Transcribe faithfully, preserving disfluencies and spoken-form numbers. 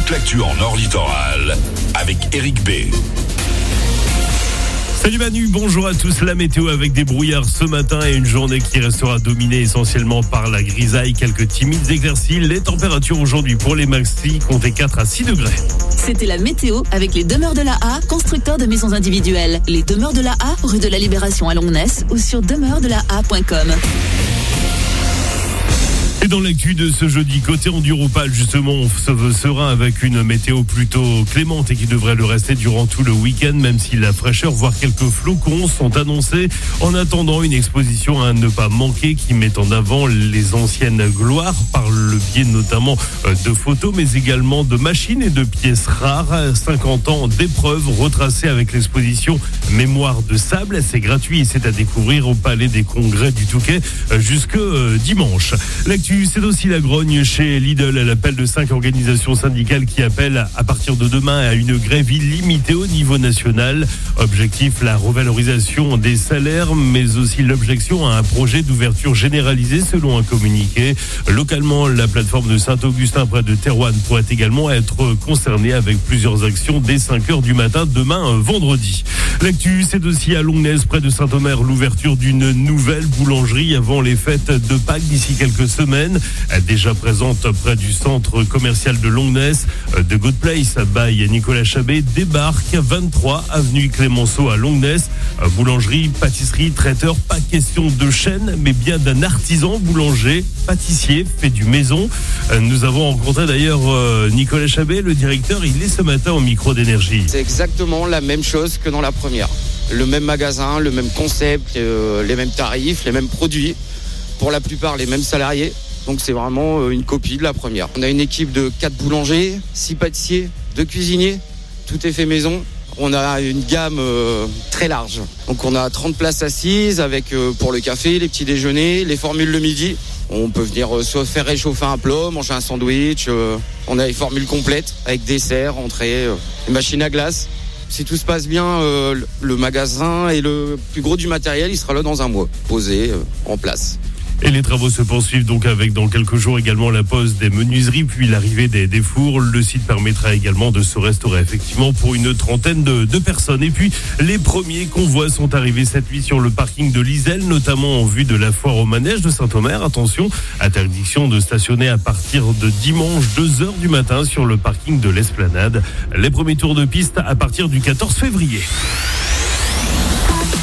toute l'actu en Nord Littoral avec Eric B. Salut Manu, bonjour à tous. La météo avec des brouillards ce matin et une journée qui restera dominée essentiellement par la grisaille. Quelques timides éclaircies. Les températures aujourd'hui pour les maxi comptaient quatre à six degrés. C'était la météo avec les Demeures de la A, constructeurs de maisons individuelles. Les Demeures de la A, rue de la Libération à Longness ou sur demeures de la a point com. Et dans l'actu de ce jeudi, côté Enduropal, justement, on se veut serein avec une météo plutôt clémente et qui devrait le rester durant tout le week-end, même si la fraîcheur, voire quelques flocons sont annoncés. En attendant, une exposition à ne pas manquer qui met en avant les anciennes gloires par le biais notamment de photos, mais également de machines et de pièces rares. cinquante ans d'épreuves retracées avec l'exposition Mémoire de sable. C'est gratuit et c'est à découvrir au Palais des Congrès du Touquet jusque dimanche. L'actu, c'est aussi la grogne chez Lidl. L'appel de cinq organisations syndicales qui appellent à partir de demain à une grève illimitée au niveau national. Objectif, la revalorisation des salaires, mais aussi l'objection à un projet d'ouverture généralisée selon un communiqué. Localement, la plateforme de Saint-Augustin près de Thérouanne pourrait également être concernée avec plusieurs actions dès cinq heures du matin demain vendredi. L'actu, c'est aussi à Longness près de Saint-Omer l'ouverture d'une nouvelle boulangerie avant les fêtes de Pâques d'ici quelques semaines. Déjà présente près du centre commercial de Longness, The Good Place by Nicolas Chabet débarque à vingt-trois avenue Clémenceau à Longness. Boulangerie, pâtisserie, traiteur, pas question de chaîne, mais bien d'un artisan boulanger, pâtissier, fait du maison. Nous avons rencontré d'ailleurs Nicolas Chabet, le directeur. Il est ce matin au micro d'Énergie. C'est exactement la même chose que dans la première. Le même magasin, le même concept, euh, les mêmes tarifs, les mêmes produits. Pour la plupart, les mêmes salariés. Donc c'est vraiment une copie de la première. On a une équipe de quatre boulangers, six pâtissiers, deux cuisiniers. Tout est fait maison. On a une gamme euh, très large. Donc on a trente places assises avec euh, pour le café, les petits déjeuners, les formules le midi. On peut venir euh, soit faire réchauffer un plat, manger un sandwich. Euh, on a les formules complètes avec dessert, entrée, euh, une machine à glace. Si tout se passe bien, euh, le magasin et le plus gros du matériel, il sera là dans un mois, posé euh, en place. Et les travaux se poursuivent donc avec dans quelques jours également la pose des menuiseries puis l'arrivée des, des fours. Le site permettra également de se restaurer effectivement pour une trentaine de, de personnes. Et puis les premiers convois sont arrivés cette nuit sur le parking de l'Iselle, notamment en vue de la foire au manège de Saint-Omer. Attention, interdiction de stationner à partir de dimanche deux heures du matin sur le parking de l'Esplanade. Les premiers tours de piste à partir du quatorze février.